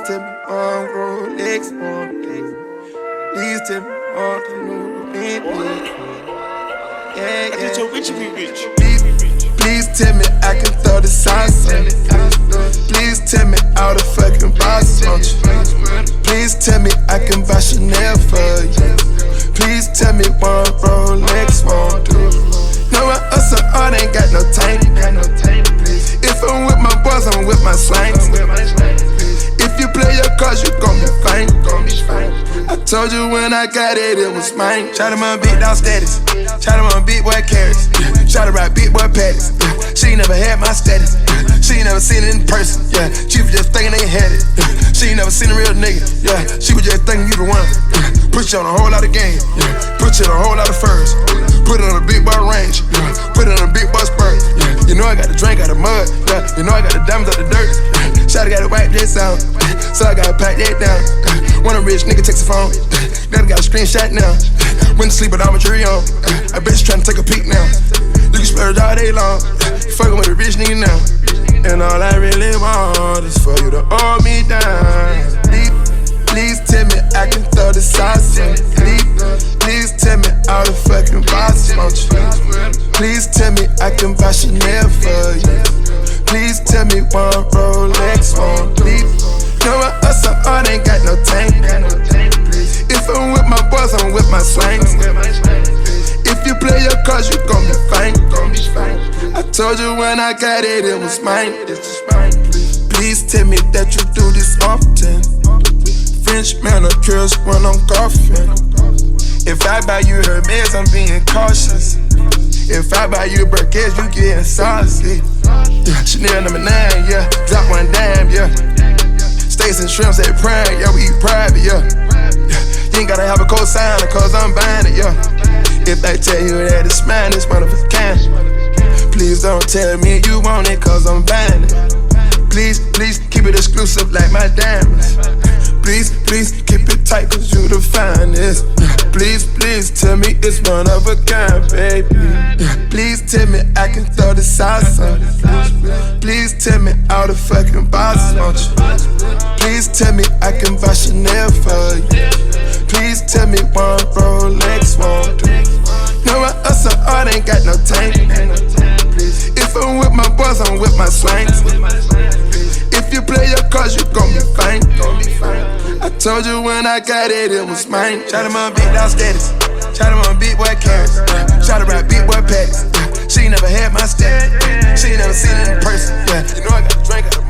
tell me one Rolex, one. Please tell me one to new Bentley. Yeah, I get your bitch, you be rich. Please tell me I can throw the sauce on it. Please tell me all the fucking boss on you. Please tell me I can buy Chanel for you. Please tell me one Rolex won't do. No, my hustle art ain't got no time. If I'm with my boys, I'm with my slangs. If you play your cards, you gon' be fine. I told you when I got it, it was mine. Shout out my big dog status. Shout out my big boy carrots. Shout out my big boy patties. She ain't never had my status. She ain't never seen it in person. Yeah, she was just thinking they had it. She ain't never seen a real nigga. Yeah, she was just thinking you the one. Put you on a whole lot of game. Put you on a whole lot of furs. Put it on a big boy range. Put it on a big boy spurt. You know I got the drink out of mud. Yeah, you know I got the diamonds out the dirt. Shawty got a white dress on, so I gotta pack that down. When a rich nigga takes the phone, gotta got a screenshot now. Went to sleep with all my jewelry on. I bet you tryna take a peek now. You can splurge all day long. You fuckin' with a rich nigga now. And all I really want is for you to hold me down. Please tell me I can throw the sauce on it. Please tell me all the fucking bosses want you. Please tell me I can buy Chanel for you. Please tell me one Rolex won't leave. No, my hustle art ain't got no tank. If I'm with my boys, I'm with my slangs. If you play your cards, you gon' be fine. I told you when I got it, it was mine. Please tell me that you do this often. French manicures when I'm golfing. If I buy you Hermes, I'm being cautious. If I buy you Burkett, you getting saucy. Chanel number 9, yeah. Drop one dime, yeah. Steaks and shrimps at Prime, yeah. We eat private, yeah. You ain't gotta have a cosigner, cause I'm buying it, yeah. If I tell you that it's mine, it's one of a kind. Please don't tell me you want it, cause I'm buying it. Please, please keep it exclusive like my diamonds. Please, please keep it tight, cause you the finest. Please, please tell me it's one of a kind, baby. Please tell me I can throw the sauce on it. Please tell me all the fucking bosses want you. Please tell me I can buy Chanel for you. Please tell me one Rolex won't do. No, my hustle art ain't got no tank. If I'm with my boys, I'm with my slangs. If you play your cards, you gon' be fine. I told you when I got it, it was mine. Shout out my big dog status. Shout out my big boy carrots. Shout out my big boy patties. She ain't never had my status. She ain't never seen it in person. Yeah, you know I got a drink out of